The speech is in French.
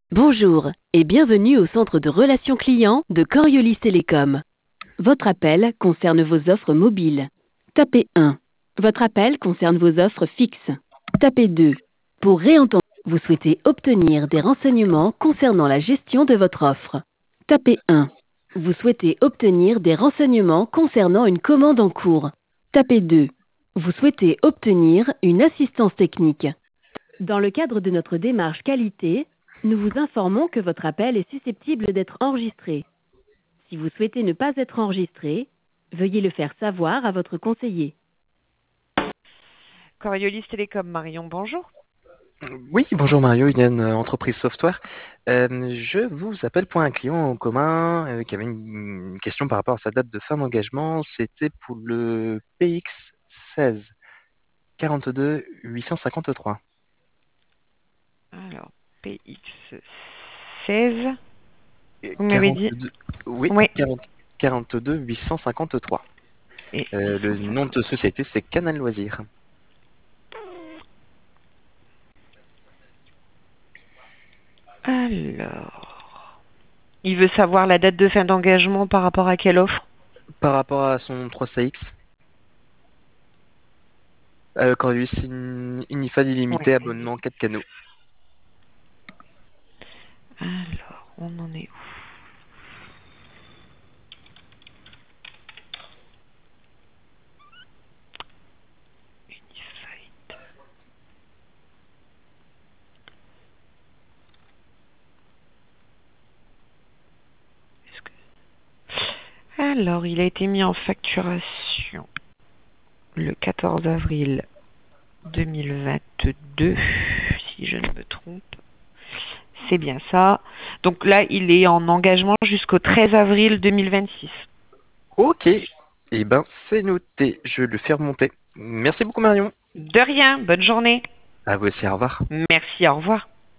Bonjour et bienvenue au centre de relations clients de Coriolis Télécom. Votre appel concerne vos offres mobiles. Tapez 1. Votre appel concerne vos offres fixes. Tapez 2. Pour réentendre, vous souhaitez obtenir des renseignements concernant la gestion de votre offre. Tapez 1. Vous souhaitez obtenir des renseignements concernant une commande en cours. Tapez 2. Vous souhaitez obtenir une assistance technique. Dans le cadre de notre démarche qualité, nous vous informons que votre appel est susceptible d'être enregistré. Si vous souhaitez ne pas être enregistré, veuillez le faire savoir à votre conseiller. Coriolis Télécom, Marion, bonjour. Oui, bonjour Mario, Iden, entreprise software. Je vous appelle pour un client en commun qui avait une question par rapport à sa date de fin d'engagement. C'était pour le PX 16 42 853. Alors, PX 16, vous m'avez dit 42, oui, Oui. 42 853. Et Le nom de société, c'est Canal Loisirs. alors, il veut savoir la date de fin d'engagement par rapport à quelle offre? Par rapport à son 3CX, Coriolis Unifad illimité, Ouais. abonnement 4 canaux. Alors, on en est où? Unified. Est-ce que- Alors, il a été mis en facturation le 14 avril 2022, si je ne me trompe. C'est bien ça. Donc là, il est en engagement jusqu'au 13 avril 2026. Ok, eh ben c'est noté, je le fais remonter. Merci beaucoup Marion. De rien, bonne journée. À vous aussi, au revoir. Merci, au revoir.